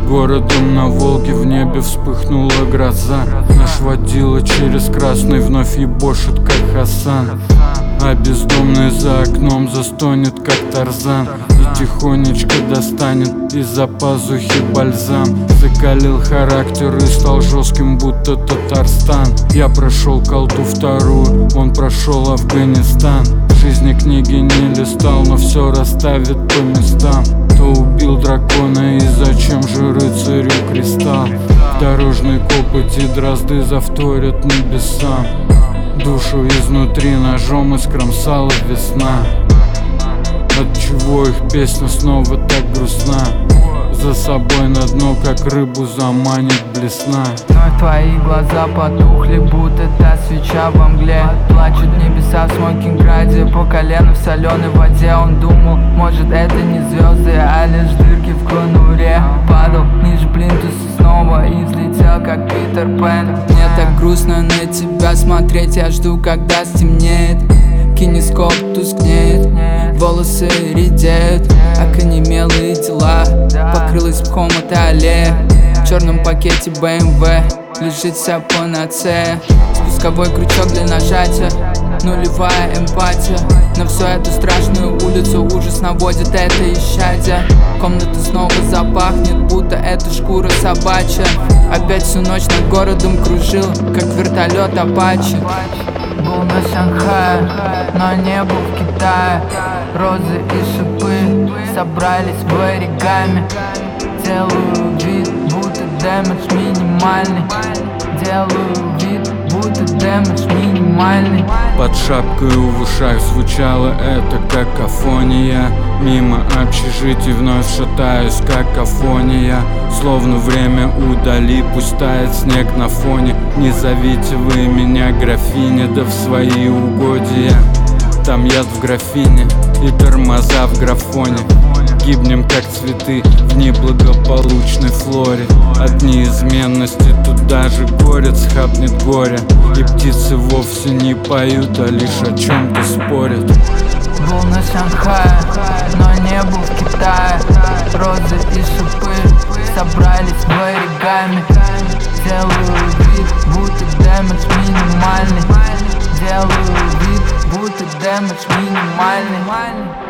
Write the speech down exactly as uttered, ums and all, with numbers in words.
городом на Волге в небе вспыхнула гроза. Наш водила через красный вновь ебошит, как Хасан. А бездомный за окном застонет, как Тарзан. И тихонечко достанет из-за пазухи бальзам. Закалил характер и стал жестким, будто Татарстан. Я прошел колду вторую, он прошел Афганистан. В жизни книги не листал, но все расставит по местам. Кто убил дракона и зачем же рыцарю кристалл? В дорожной копоти дрозды завторят небесам. Душу изнутри ножом искромсала весна. Отчего их песня снова так грустна? За собой на дно, как рыбу заманит блесна. Но твои глаза потухли, будто та свеча во мгле. Плачут небеса в Смокинграде, по колено в соленой воде. Он думал, может это не звезды, а лишь дырки в конуре. Падал ниже плинтуса снова и взлетел, как Питер Пен. Мне так грустно на тебя смотреть, я жду, когда стемнеет. Кинескоп тускнеет, волосы редеют, оконемелые тела. Покрылась мхом эта аллея. В черном пакете бэ эм вэ лежит вся панацея. Спусковой крючок для нажатия, нулевая эмпатия. На всю эту страшную улицу ужас наводит это исчадие. Комната снова запахнет, будто это шкура собачья. Опять всю ночь над городом кружил, как вертолет Апачи. Был на Шанхае, но не был в Китае. Розы и шипы собрались в оригами. Делаю вид, будто дэмэдж минимальный. Делаю вид, будто дэмэдж минимальный. Под шапкой в ушах звучало это какофония. Мимо общежитий вновь шатаюсь, какофония. Словно время удали, пусть тает снег на фоне. Не зовите вы меня графиня, да в свои угодья. Там яд в графине и тормоза в графоне. Гибнем, как цветы в неблагополучной флоре. От неизменности тут даже горец хапнет горе. И птицы вовсе не поют, а лишь о чем-то спорят. Был на Шанхае, но не был в Китае. Розы и шипы собрались в оригами. Делаю вид, будто дэмэдж минимальный. Делаю вид, будто дэмэдж минимальный.